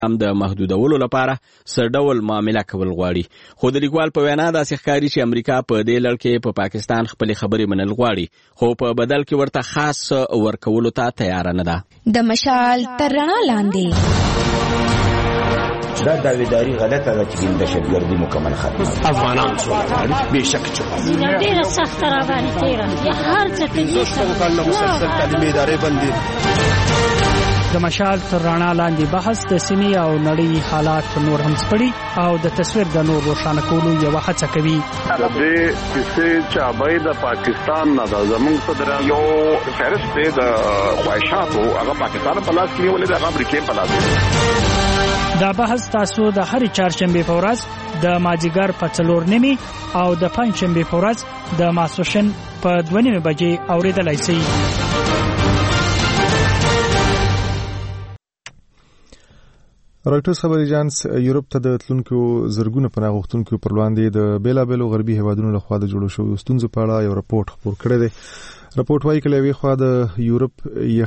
هم د محدودولو لپاره سرډول معامله کول غواړي. خو د لیکوال په وینا داسې ښکاري چې امریکا په دې لړ کې په پاکستان خپلې خبرې منل غواړي، خو په بدل کې ورته خاص ورکولو ته تیار نه ده. د مشال تر رڼا لاندې دا داویداری غلطه ده چې د شبګردي مکمل ختمه افغانان څو بشک چې ډیره سخت را باندې تیره هر څه ته دوستو کله مسلسل تعلیمي ادارې بندي. د مشال تر رڼا لاندې بحث د سیمې او نړۍ حالات نور هم سپړي او د تصویر د نور روښانه کولو یو هڅه کوي. د دې کیسې چابای د پاکستان نه د زموږ صدر یو فهرست دی د خواهشاتو هغه پاکستان په لاس کې ولې د امریکا په لاس کې. دا بحث تاسو د هرې چهارشنبې په ورځ د مازیګر په 4:30 او د پنځشنبې په ورځ د ماسپښین په 2:30 بجې اوریدلای شئ. راکټرز خبري اژانس یورپ ته د تلونکو زرګونه پناه غوښتونکو پر وړاندې د بیلابېلو غربي هیوادونو لخوا د جوړو شویو ستونزو په اړه یو راپورټ خپور کړی دی. راپورټ وايي کله وی خو د یورپ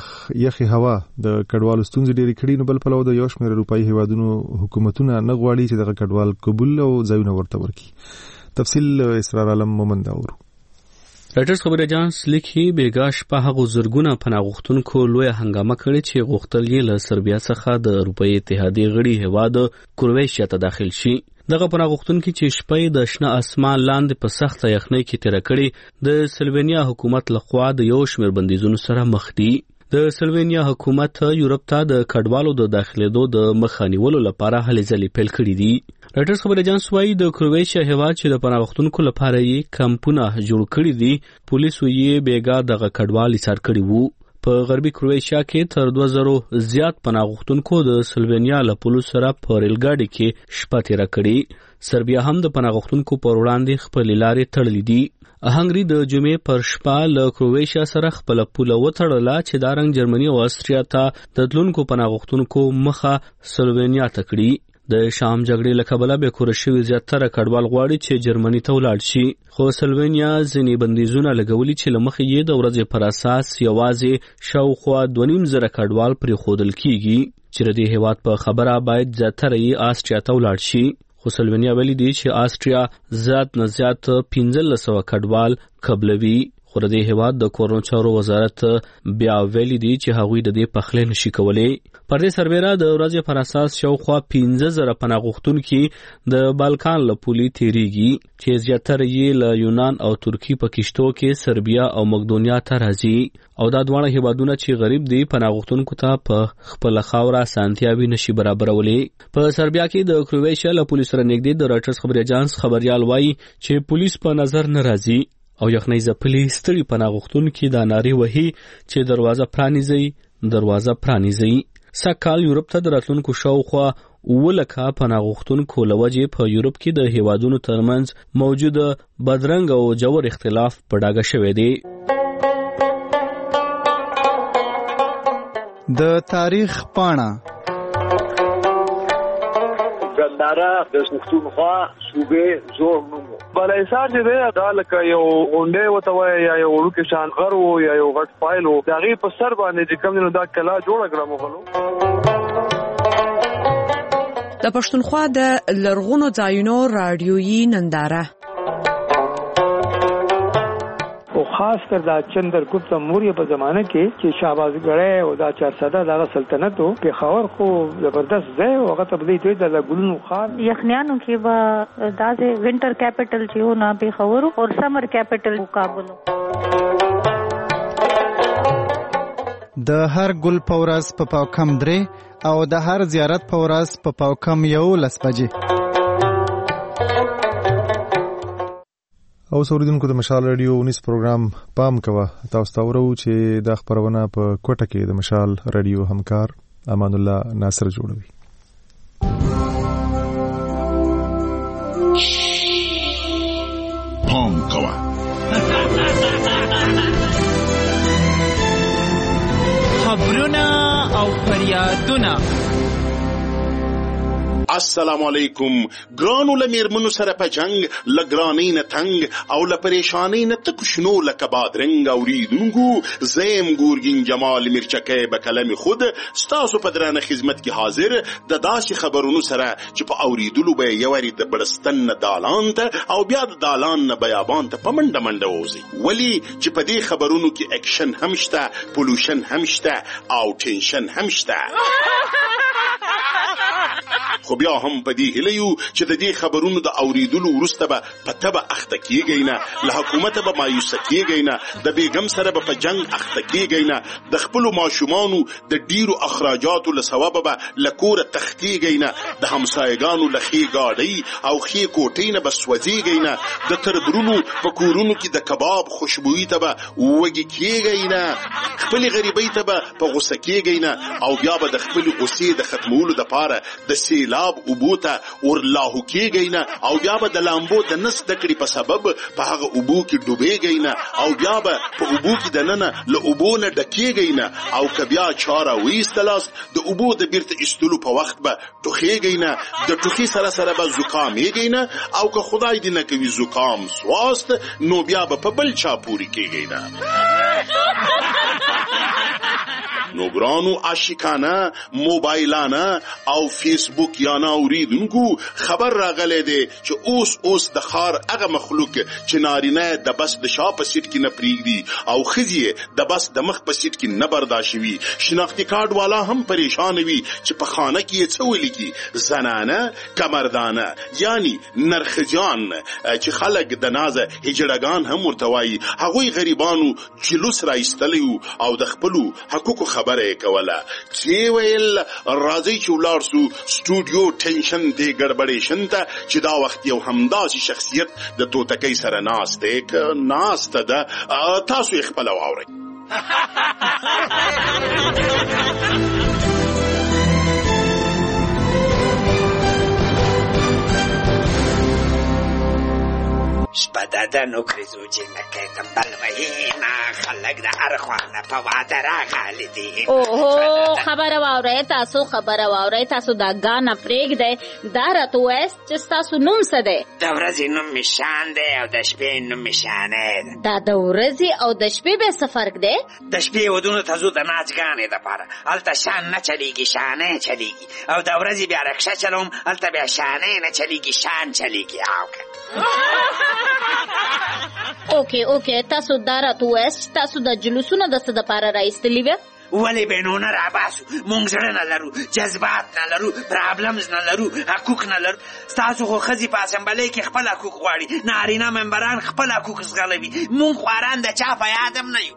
یخي هوا د کډوالو ستونزې ډېرې کړي، نو بل پلو د یو شمېر اروپایي هیوادونو حکومتونه نه غواړي چې دغه کډوال قبول او ځایونه ورته ورکړي. تفصیل اسرار عالم مومند اورو. راټرز خبر اژانس لیکي بیګا شپه هغه زرګونه پناه غوښتونکو لوی هنګامه کړې چې غوښتل یې له سربیا څخه د اروپایي اتحادیې غړي هیواد کرواتیا ته داخل شي. دغه پناه غوښتونکي چې شپه د شنه اسمان لاندې په سخته یخنۍ کې تیر کړي د سلوینیا حکومت لخوا د یو شمېر بندیزونو سره مخ دي. د سلوینیا حکومت یورپ ته د کډوالو د داخلېدو د مخه نیولو لپاره هلې ځلې پیل کړي دي. راټرز خبر اژانس وايي د کرواتیا هیواد چې د پناه غوښتونکو لپاره یې کمپونه جوړ کړي دي، پولیسو یې بیګا دغه کډوال ایثار کړي وو. په غربي کرواتیا کې تر 2000 زیات پناه غوښتونکو د سلوینیا له پولیسو سره په ریلګاډي کې شپه تیره کړې. سربیا هم د پناه غوښتونکو پر وړاندې خپلې لارې تړلې دي. هنګري د جمعې پر شپه له کرواتیا سره خپل پوله وتړله چې دا رنګ جرمني او استریا ته د تلونکو پناه غوښتونکو مخه سلوینیا ته کړي. د شام جګړې له کبله به کور شوی زیاتره کډوال غواړي چې جرمني ته ولاړ شي، خو سلوینیا ځینې بندیزونه لګولي چې لمخې یې د ورځې پر اساس یوازې شاوخوا 2.5 کډوال پرې خودل کیږي چې د دې هیواد په خبره باید زیاتره یې استریا ته ولاړ شي. خو سلوینیا ویلي دی چې استریا زیات نه زیات 1500 کډوال قبلوي. خو د دې هیواد د کورونو چارو وزارت بیا ویلي دی چې هغوی د دې پخلی نشي کولی. پر دې سربیره د ورځې پر اساس شاوخوا 15000 پناه غوښتونکي د بالکان له پولې تیریږي چې زیاتره یې له یونان او ترکیې په کشتو کې سربیا او مقدونیا ته راځي، او دا دواړه هیوادونه چې غریب دي پناه غوښتونکو ته په خپل خاوره اسانتیاوې نشي برابرولې. په سربیا کې د کرواتیا له پولیسو سره نږدې د راټرز خبري اژانس خبريال وایي چې پولیس په نظر نه راځي او یخنۍ ځپلي ستړي پناه غوښتونکي دا نارې وهي چې دروازه پرانیزئ، دروازه پرانیزئ. سږکال یورپ ته د راتلونکو شاوخوا 7,00,000 پناه غوښتونکو له وجې په یورپ کې د هیوادونو ترمنځ موجوده بدرنګ او جوړ اختلاف په ډاګه شوی دی. د تاریخ پاڼه ګنداره د پښتونخوا صوبې زوړ نوم بلایسار چې دی دا لکه یو غونډې وته وایي یا یو وړوکی شان غر و یا یو غټ فایل و، د هغې په سر باندې چې کوم دی نو دا کلا جوړه کړه مغلو. د پښتونخوا د لرغونو ځایونو راډیویي ننداره او خاص کر دا چندرګوپت موریه په زمانه کې چې شهبازګړی او دا 400 دغه سلطنت او پېښور خو زبردست ځای او هغه ته بدلی دوی د ګلونو خان یخنیانو کې به داسې وینټر کیپټل چې و نه پېښور او سمر کیپټل کابل. د هر ګل په ورځ په پاوکم 3 او د هر زیارت په ورځ په پاوکم 11 بجې. او اوریدونکو د مشال رادیو 19 پروګرام پام کوه. تاسو ته ورو چې دا خبرونه په کوټه کې د مشال رادیو همکار امان الله ناصر جوړوي. پام کوه. خبرونه او فریادونه السلام علیکم. ګرانو له میرمنو سره په جنگ لګرانۍ نه تنگ او له پریشانۍ نه تک شنو لکه بادرنګ اوریدونکو زیم ګورګین جمال مرچکې به کلم خود ستاسو په درانه خدمت کې حاضر د داسې خبرونو سره چې په اوریدلو به یواري د بړستن نه دالان ته او بیا د دالان نه بیابان ته په منډه منډه وځي. ولی چې په دې خبرونو کې اکشن هم شته، پولوشن هم شته او ټینشن هم شته. خو بیا هم په دې هیله یو چې د دې خبرونو د اوریدلو وروسته به په تبه اخته کیږئ نه، له حکومت به مایوسه کیږئ نه، د بیګم سره به په جنگ اخته کیږئ نه، د خپلو ماشومانو د ډیرو اخراجاتو له سببه به له کوره تښتیږئ نه، د همسایګانو له ښې ګاډۍ او ښې کوټۍ نه به سوځیږئ نه، د تربرونو په کورونو کې د کباب خوشبویي ته به وږي کیږئ نه، خپلې غریبۍ ته به په غوسه کیږئ نه او بیا به د خپلې غوسې د ختمولو دپاره د سیلاب اوبو ته ورلاهو کیږئ نه او بیا به د لامبو د نه زده کړې په سبب په هغه اوبو کې ډوبېږئ نه او بیا به په اوبو کې دننه له اوبو نه ډکېږئ نه او که بیا چاره وایستلاست د اوبو د بیرته ایستلو په وخت به ټوخېږئ نه، د ټوخي سره سره به زکامېږئ نه او که خدای دې نه کوي زکام سواست نو بیا به په بل چا پورې کېږئ نه. نو ګرانو عاشقانه موبایلانه او فیسبوک یانا اوریدونکو خبر راغلی دی چې اوس د خار هغه مخلوق چې نارینه د بس د شا په سیټ کې نه پریږدي او ښځې د بس د مخ په سیټ کې نه برداشت وي، شناختي کارت والا هم پریشان وي چې په خانه کې یې څه ولیکي، زنانه کمردانه یعنی نرخجان چې خلک د نازه هجړګان هم ورته وایي، هغوی غریبانو جلوس رایستلی او د خپلو حقوقو خبره کوله چې ویل راځي چې ولاړ سو سټوډیو ټینشن دی ګډبډېشن ته چې دا وخت یو همداسې شخصیت د توتکۍ سره ناسته ده، تاسو یې خپله واورئ. شپه ده نوکري زوجي نکې تنبل وهینا خلک د هر خوانه په واده راغلي دي. اوهو خبره واورئ، تاسو خبره واورئ، تاسو دا ګانه پرېږدئ. دا راته ووایاست چې ستاسو نوم څه دی؟ د ورځې نوم مې شان دی او د شپې نوم مې شانې ده. دا د ورځې او د شپې بیا څه فرق دی؟ د شپې ودونو ته ځو د ناچګانې دپاره، هلته شان نه چلیږي شانې چلیږي، او د ورځې بیا رکشه چلوم هلته بیا شانې نه چلیږي شان چلیږي. اوکې تاسو دا راته ووایاست چې تاسو د جلوسونو د څه دپاره راایستلي وه؟ ولې به نو نه راباسو، موږ زړه نه لرو، جذبات نه لرو، پرابلمز نه لرو، حقوق نه لرو. ستاسو خو ښځې په اسمبلۍ کې خپل حقوق غواړي، نارینه ممبران خپل حقوق زغلوي، موږ خواران د چا په یاد هم نه یو.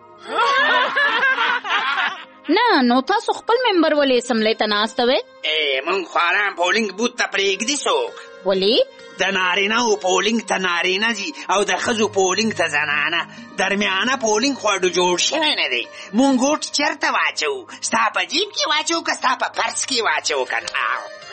نه نو تاسو خپل ممبر ولې اسمبلۍ ته ناسته وئ؟ موږ خواران پولینګ بوت ته پرېږدي څوک؟ ولې؟ د نارینه او پولینګ ته نارینه ځي او د ښځو پولینګ ته زنانه، درمیانه پولینګ خواړو جوړ شوی نه دی. مونږ ووټ چېرته واچوو؟ ستا په جیب کې واچوو که ستا په پرس کې واچوو که نه؟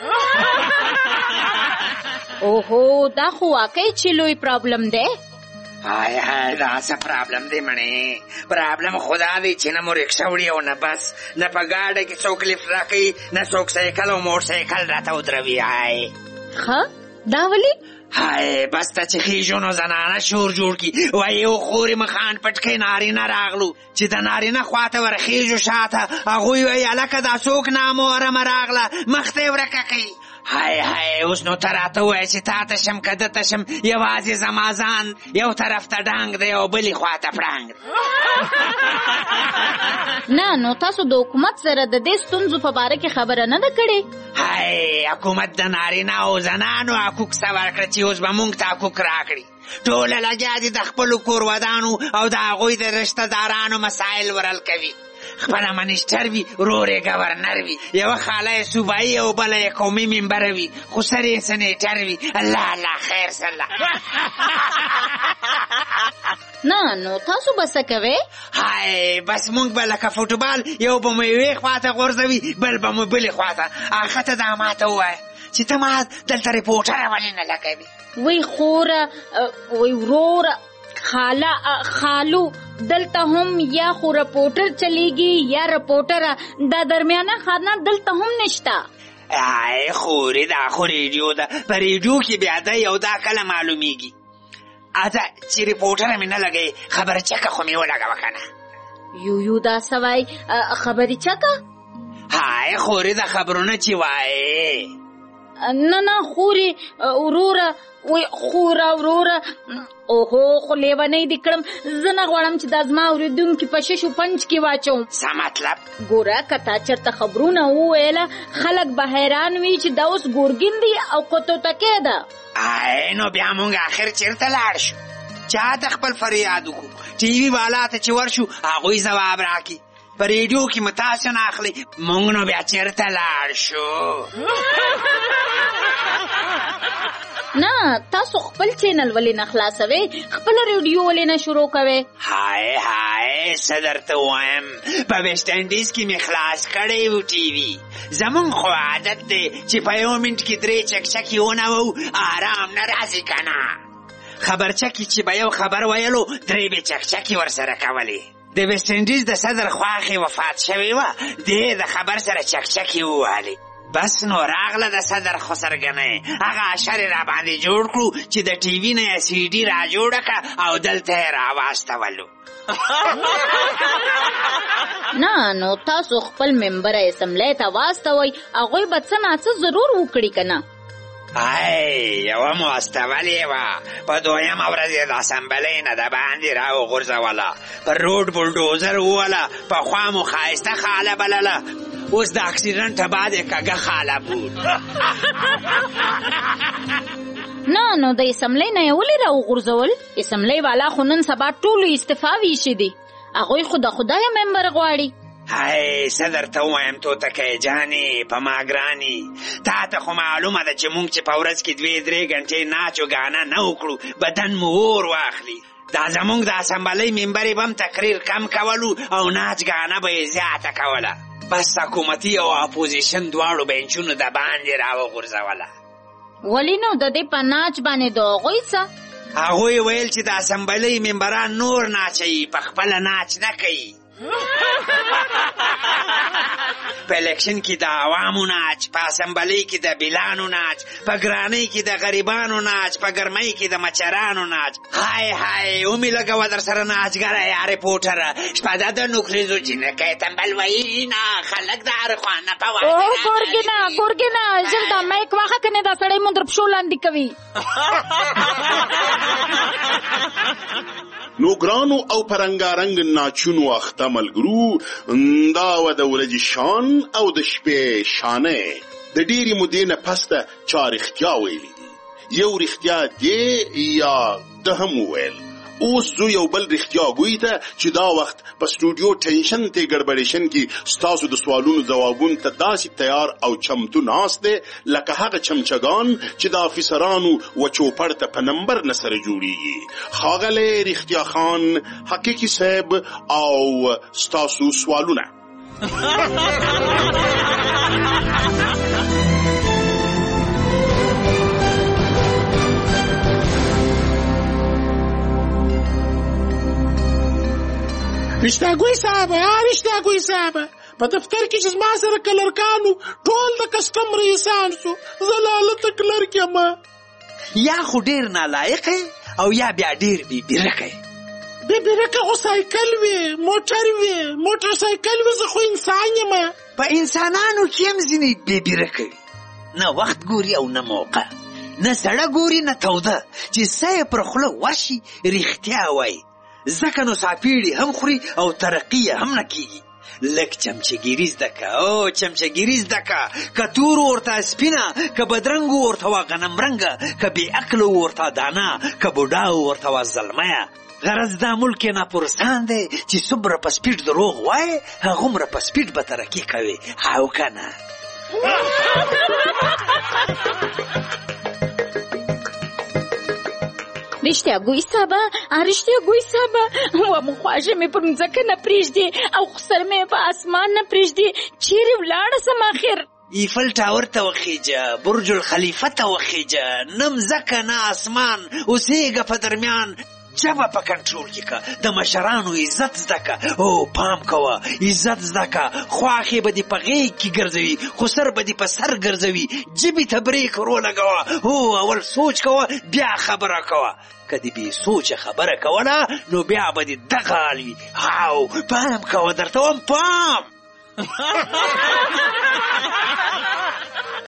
اوهو دا خو واقعي چې لوی پرابلم دی. هاي دا څه پرابلم دی مڼې؟ پرابلم خدا دی چې نه مو رکشه وړي او نه بس، نه په ګاډه کې څوک لیفټ راکوي، نه څوک سایکل او موټر سایکل راته ودروي. هاي دا ولی؟ هاي بس ته چې خیژو نو زنانه شور جوړ کی وایي او خورې مخان پټکۍ نارینه راغلو چې د نارینه خواته ورخیژو شاته، هغوی وایي هلکه دا څوک نامحرمه راغله مخ ته یې ورکه کوي. هاي اوس نو ته راته ووایه چې تا ته شم که ده ته شم، یوازې زما ځان یو طرف ته ډانګ دی او بلې خواته پړانګ دی. نه نو تاسو د حکومت سره د دې ستونزو په باره کې خبره نه ده کړې؟ هاي حکومت د نارینه او زنانو حقوق څه ورکړه چې اوس به موږ ته حقوق راکړي. ټوله لګیا دي د خپلو کورودانو او د هغوی د رشته دارانو مسایل ورل کوي. خپله منیسټر وي، ورور یې ګورنر وي، یوه خاله یې صوبایي او بله یې قومي ممبره وي، خو سر یې سنیټر وي. الله خیر صله. نه نو تاسو به څه کوئ؟ هاي بس موږ به لکه فوټبال یو به مو یوې خواته غورځوي بل به مو بلې خواته. هغه ته دا ماته ووایه چې ته ما دلته ریپورټره ولې نه لګوي؟ وی خوره وی وروره خالو دلته هم یا خو رپورټر چلیږي یا رپورټره، دا درمیانه خانه دلته هم نشته. خورې دا خو ریډیو ده، په ریډیو کې بیا دی او دا کله معلومیږي. اته چې ریپورټره مې نه لګوي، خبره چکه خو مې ولګوه که نه. یو دا څه وایي؟ خبرې چکه؟ خورې د خبرونه چې وایې. نه خورې وروره، وی خوره وروره. اوهو خو لیونی دې کړم. زه نه غواړم چې دا زما اورېدونکي په ششو پنج کې واچوم. څه مطلب؟ ګوره که تا چېرته خبرونه وویله خلک به حیران وي چې دا اوس ګورګین دی او کوتوتکی ده. نو بیا مونږ آخر چېرته لاړ شو؟ چا ته خپل فریاد وکړو؟ ټي وي والا ته چې ورشو هغوی ځواب راکړي. په ریډیو کې مو تاسو نه اخلي، مونږ نو بیا چېرته لاړ شو؟ نه تاسو خپل چینل ولې نه خلاصوئ؟ خپله ریډیو ولې نه شروع کوئ؟ څه درته ووایم، په ویسټ انډیز کې مې خلاص کړی و ټي وي. زمونږ خو عادت دی چې په یو منټ کې 3 چکچکې ونوو، آرام نه راځي که نه. خبرچکې چې به یو خبر ویلو 3 به چکچکې ورسره کولې. د ویسټ انډیز د صدر خواښې وفات شوې وه، دې د خبر سره چکچکې ووهلې. بس نو راغله د صدر خسرګنۍ، هغه اشر را باندې جوړ کړو چې د ټي وي نه یې سی ډي را جوړه کړه او دلته یې راواستولو. نه نو تاسو خپل ممبر اسمبلی ته واستوئ، هغوی به څه ناڅه ضرور وکړي که نه. یوه مو واستولې وه، په 2مه ورځ یې د اسمبلۍ نه د باندې را وغورځوله، پر روډ بلډوزر ووله، پخوا مو ښایسته خاله بلله، اوس د اکسیډنټ بعد یې کږه خاله بود. نه نو د اسمبلی نه یې ولې را وغورځول؟ اسمبلی والا خو نن سبا ټولو استعفا ویشي دي، هغوی خو د خدایه ممبر غواړي. څه درته ووایم توتکی جانې، په ما ګرانې، تا ته خو معلومه ده چې مونږ چې په ورځ کې 2-3 غنټې ناچ و ګانه نه وکړو بدن مو اور واخلي. دا زمونږ د اسمبلی ممبرې به هم تقریر کم کولو او ناچ ګانه به یې زیاته کوله. بس حکومتي او اپوزیشن دواړو بینچونو د باندې را وغورځوله. ولې نو د دې په ناچ باندې د هغوی څه؟ هغوی ویل چې د اسمبلی ممبران نور ناچوي، په خپله ناچ نه کوي. په الیکشن کې د عوامو ناچ، په اسمبلی کې د بیلانو ناچ، په ګرانۍ کې د غریبانو ناچ، په ګرمۍ کې د مچرانو ناچ. ومې لګوه در سره ناچګره یا ریپورټره، شپه د نوکریزو جینکۍ تنبل ویي نه خلک د هر خوا نه په ګورګینه ژر دا مایک واخه کنې دا سړی مو در پښو لاندې کوي. نو ګرانو او پرنګارنګ ناچونو اخته ملګرو، دا و د ورځې شان او د شپې شانې. د ډېرې مودې نه پس ته چا رښتیا ویلي دي، یو رښتیا دی یا ده هم وویل. اوس زو یو بل رښتیا ګوی ته چې دا وخت په سټوډیو ټینشن ته ګډبډیشن کې ستاسو د سوالونو ځوابونو ته داسې تیار او چمتو ناست دی لکه هغه چمچګان چې د افیسرانو و چوپړ ته په نمبر نه سره جوړیږي. ښاغلی رښتیا خان، حقیقي صاحب او ستاسو سوالونه. رښتیاګوی صاحب په دفتر کې چې زما سره کلرکانو ټول د کسټم رئیسان سو، زه لالته کلرک یم. یا خو ډېر نالایق او یا بیا ډېر بېبرکه. بېبرکه خو سایکل وي، موټر سایکل وي، زه خو انسان یم. په انسانانو کې هم ځینې بېبرکه وي، نه وخت ګوري او نه موقع، نه سړه ګوري نه توده، چې څه یې پر خوله ورشي رښتیا وایي. ځکه نو ساپیړي هم خوري او ترقي هم نه کیږي. لږ چمچګیري زده که، چمچګیري زده که، که تور ورته سپینه، که بدرنګو ورته وه غنمرنګه، که بې عقلو ورته دانه، که بوډاو ورته وه زلمیه. غرض دا ملک یې ناپرسان دی چې څومره په سپیډ دروغ وایې هغومره په سپیډ به ترقي کوي، او که نه؟ رښتیا ګوی صاحبه و مو خواږه مې پر مځکه نه پرېږدي او خسر مې په اسمان نه پرېږدي، چیرې ولاړه سم آخر؟ ایفل ټاور ته وخیجه، برج الخلیفه ته وخیجه، نه مځکه نه اسمان، اوسېږه په درمیان، جبه په کنټرول کې که د مشرانو عزت زده که او پام کوه عزت زده که خواښې به دې په غېږ کې ګرځوي خو سر به دې په سر ګرځوي جبې ته بریک ورولګوه هو اول سوچ کوه بیا خبره کوه که دې بې سوچه خبره کوله نو بیا به دې دغه حال وي هاو پام کوه درته وایم پام